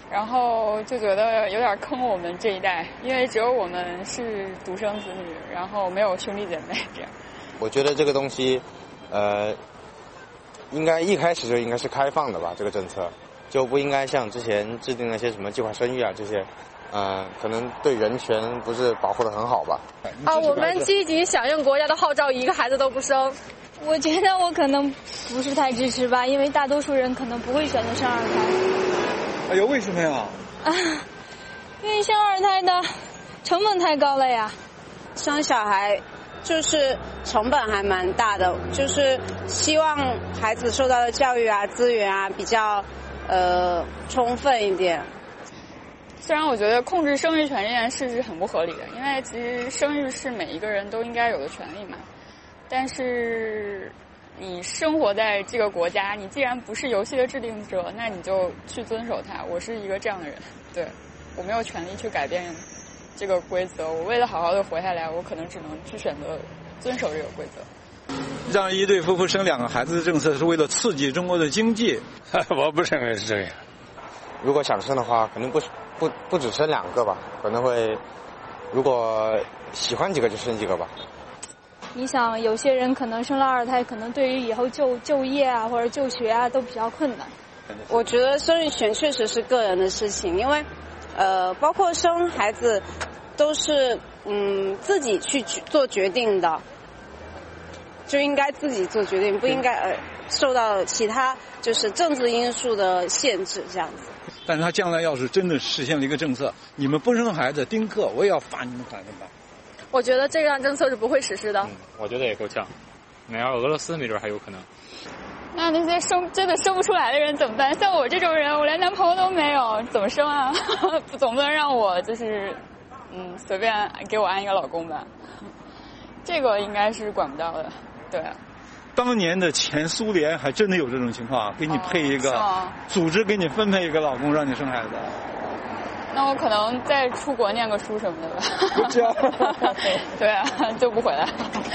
然后就觉得有点坑我们这一代，因为只有我们是独生子女，然后没有兄弟姐妹这样。 我觉得这个东西，呃，应该一开始就应该是开放的吧，这个政策就不应该像之前制定那些什么计划生育啊这些，呃，可能对人权不是保护得很好吧。 啊，我们积极响应国家的号召，一个孩子都不生。 我觉得我可能不是太支持吧，因为大多数人可能不会选择生二胎。 哎呦，为什么呀？ 啊，因为生二胎的成本太高了呀。 生小孩就是成本还蛮大的，就是希望孩子受到的教育啊、资源啊比较呃充分一点。 虽然我觉得控制生育权这件事是很不合理的，因为其实生育是每一个人都应该有的权利嘛。但是你生活在这个国家，你既然不是游戏的制定者，那你就去遵守它。我是一个这样的人，对，我没有权利去改变这个规则。我为了好好的活下来，我可能只能去选择遵守这个规则。 让一对夫妇生两个孩子的政策是为了刺激中国的经济， 我不认为是这样。 如果想生的话，肯定不不不只生两个吧，可能会如果喜欢几个就生几个吧。 你想，有些人可能生了二胎，可能对于以后就就业啊或者就学啊都比较困难。 我觉得生育权确实是个人的事情，因为呃，包括生孩子都是嗯自己去做决定的，就应该自己做决定，不应该呃受到其他就是政治因素的限制这样子。 但是他将来要是真的实现了一个政策，你们不生孩子丁克，我也要罚你们款，怎么办？ 我觉得这样政策是不会实施的。 嗯、我觉得也够呛。那要俄罗斯没准还有可能。 那那些生真的生不出来的人怎么办？像我这种人，我连男朋友都没有，怎么生啊？总不能让我就是嗯随便给我安一个老公吧？这个应该是管不到的，对。 当年的前苏联还真的有这种情况，给你配一个、 哦、 组织，给你分配一个老公，让你生孩子。 那我可能再出国念个书什么的吧。 不这样。 对啊，就不回来。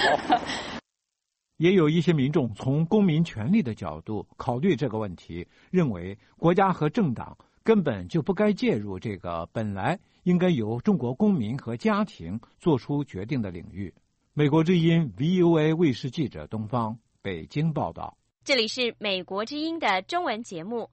也有一些民众从公民权利的角度考虑这个问题，认为国家和政党根本就不该介入这个本来应该由中国公民和家庭做出决定的领域。美国之音 V O A 卫视记者东方北京报道。 这里是美国之音的中文节目。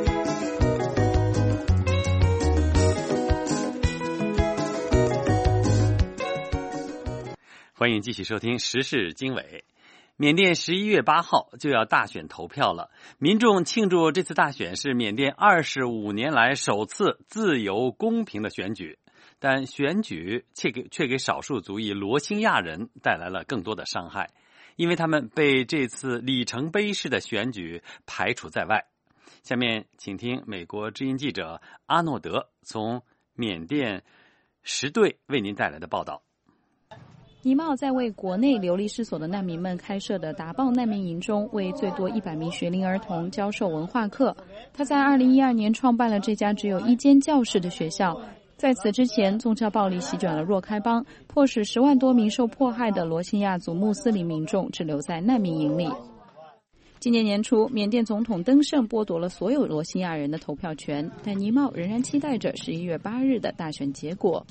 欢迎继续收听时事经纬。缅甸十一月八号就要大选投票了，民众庆祝这次大选是缅甸二十五年来首次自由公平的选举，但选举却给却给少数族裔罗兴亚人带来了更多的伤害，因为他们被这次里程碑式的选举排除在外。下面请听美国之音记者阿诺德从缅甸什队为您带来的报道。 尼茂在为国内流离失所的难民们开设的达邦难民营中，为最多一百名学龄儿童教授文化课。他在二零一二年创办了这家只有一间教室的学校。在此之前，宗教暴力席卷了若开邦，迫使十万多名受迫害的罗兴亚族穆斯林民众滞留在难民营里。今年年初，缅甸总统登盛剥夺了所有罗兴亚人的投票权，但尼茂仍然期待着十一月八日的大选结果。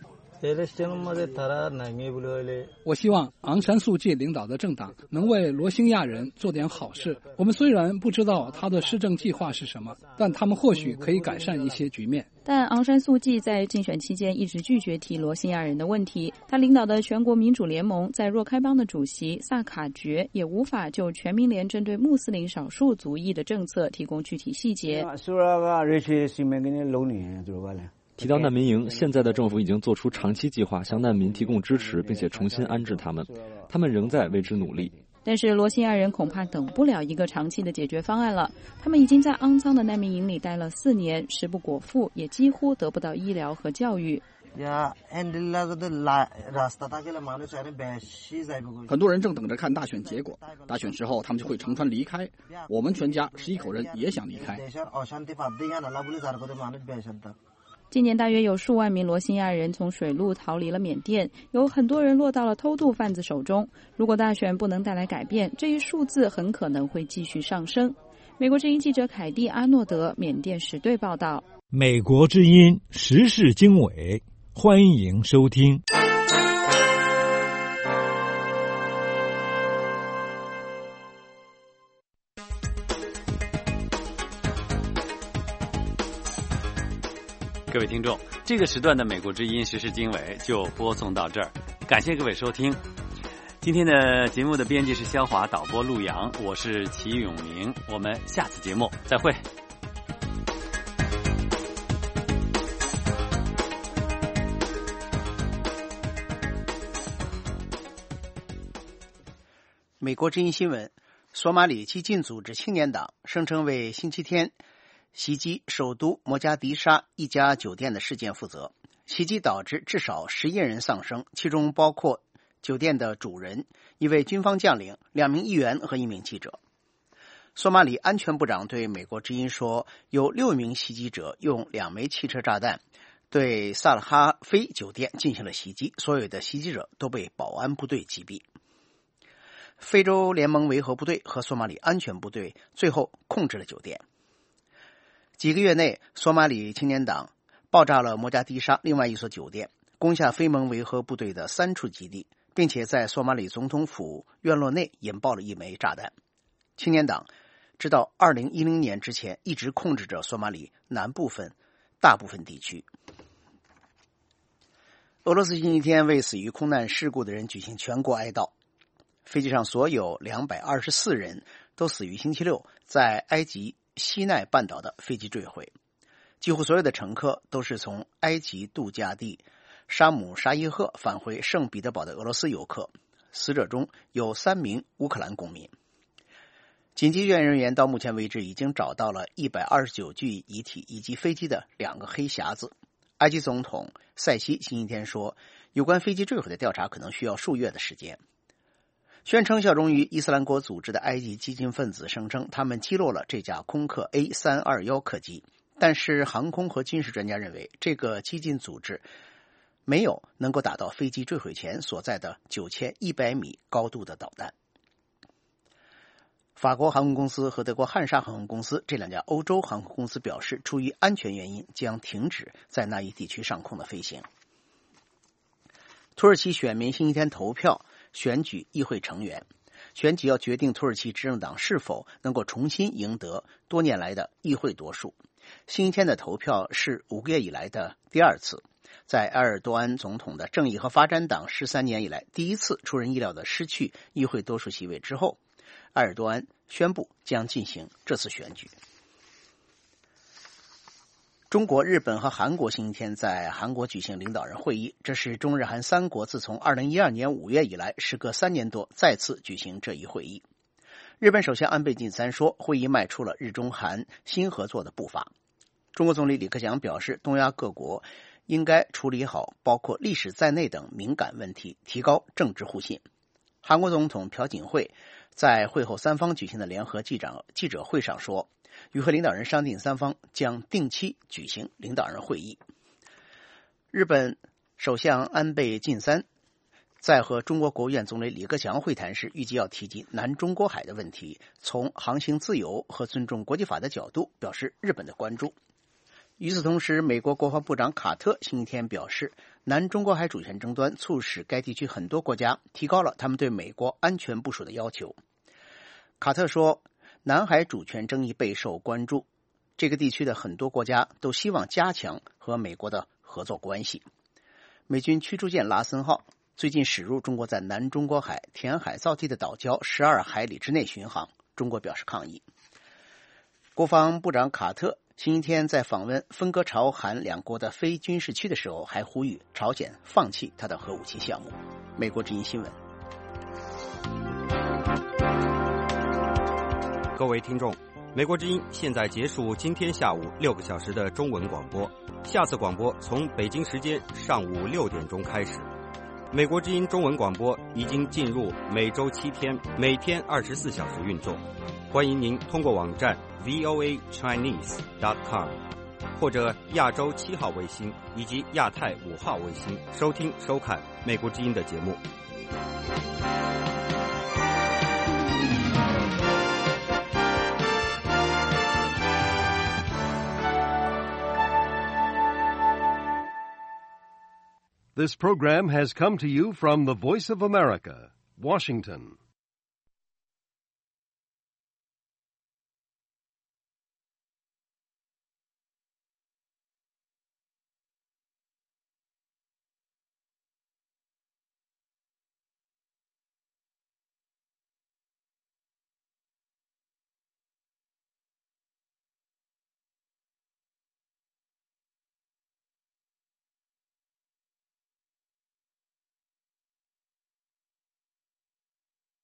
我希望昂山素季领导的政党能为罗兴亚人做点好事。我们虽然不知道他的施政计划是什么，但他们或许可以改善一些局面。 但昂山素季在竞选期间一直拒绝提罗兴亚人的问题。他领导的全国民主联盟在若开邦的主席萨卡觉也无法就全民联针对穆斯林少数族裔的政策提供具体细节。 提到难民营，现在的政府已经做出长期计划，向难民提供支持，并且重新安置他们。他们仍在为之努力。 但是罗兴亚人恐怕等不了一个长期的解决方案了。他们已经在肮脏的难民营里待了四年，食不果腹，也几乎得不到医疗和教育。 很多人正等着看大选结果，大选之后他们就会乘船离开。我们全家十一口人也想离开。 今年大约有数万名罗兴亚人从水路逃离了缅甸，有很多人落到了偷渡贩子手中。如果大选不能带来改变，这一数字很可能会继续上升。美国之音记者凯蒂·阿诺德，缅甸时队报道。 美国之音时事经纬，欢迎收听。 各位听众，这个时段的美国之音时事经纬就播送到这儿，感谢各位收听。今天的节目的编辑是肖华，导播陆阳，我是齐永明，我们下次节目再会。 美国之音新闻：索马里激进组织青年党声称为星期天袭击首都摩加迪沙一家酒店的事件负责。袭击导致至少十一人丧生，其中包括酒店的主人、一位军方将领、两名议员和一名记者。索马里安全部长对美国之音说，有六名袭击者用两枚汽车炸弹对萨勒哈菲酒店进行了袭击，所有的袭击者都被保安部队击毙。非洲联盟维和部队和索马里安全部队最后控制了酒店。几个月内，索马里青年党爆炸了摩加迪沙另外一所酒店，攻下非盟维和部队的三处基地，并且在索马里总统府院落内引爆了一枚炸弹。青年党直到二零一零年之前一直控制着索马里南部分大部分地区。俄罗斯星期天为死于空难事故的人举行全国哀悼。飞机上所有两百二十四人都死于星期六在埃及西奈半岛的飞机坠毁。几乎所有的乘客都是从埃及度假地沙姆沙伊赫返回圣彼得堡的俄罗斯游客，死者中有三名乌克兰公民。紧急救援人员到目前为止已经找到了一百二十九具遗体以及飞机的两个黑匣子。埃及总统塞西星期天说，有关飞机坠毁的调查可能需要数月的时间。宣称效忠于伊斯兰国组织的埃及激进分子声称，他们击落了这架空客 A 三二一 客机，但是航空和军事专家认为，这个激进组织没有能够打到飞机坠毁前所在的九千一百米高度的导弹。法国航空公司和德国汉莎航空公司这两家欧洲航空公司表示，出于安全原因将停止在那一地区上空的飞行。土耳其选民星期天投票选举议会成员，选举要决定土耳其执政党是否能够重新赢得多年来的议会多数。星期天的投票是五个月以来的第二次，在埃尔多安总统的正义和发展党十三年以来第一次出人意料的失去议会多数席位之后，埃尔多安宣布将进行这次选举。中国、日本和韩国星期天在韩国举行领导人会议，这是中日韩三国自从二零一二年五月以来，时隔三年多再次举行这一会议。日本首相安倍晋三说，会议迈出了日中韩新合作的步伐。中国总理李克强表示，东亚各国应该处理好包括历史在内等敏感问题，提高政治互信。韩国总统朴槿惠在会后三方举行的联合记者记者会上说，与会领导人商定，三方将定期举行领导人会议。日本首相安倍晋三在和中国国务院总理李克强会谈时，预计要提及南中国海的问题，从航行自由和尊重国际法的角度表示日本的关注。与此同时，美国国防部长卡特星期天表示，南中国海主权争端促使该地区很多国家提高了他们对美国安全部署的要求。卡特说，南海主权争议备受关注，这个地区的很多国家都希望加强和美国的合作关系。美军驱逐舰拉森号最近驶入中国在南中国海填海造地的岛礁十二海里之内巡航，中国表示抗议。国防部长卡特星期天在访问分割朝韩两国的非军事区的时候，还呼吁朝鲜放弃他的核武器项目。美国之音新闻。 各位听众，美国之音现在结束今天下午六个小时的中文广播，下次广播从北京时间上午六点钟开始。美国之音中文广播已经进入每周七天，每天二十四小时运作。欢迎您通过网站 v o a chinese dot com 或者亚洲七号卫星以及亚太五号卫星收听收看美国之音的节目。 This program has come to you from the Voice of America, Washington.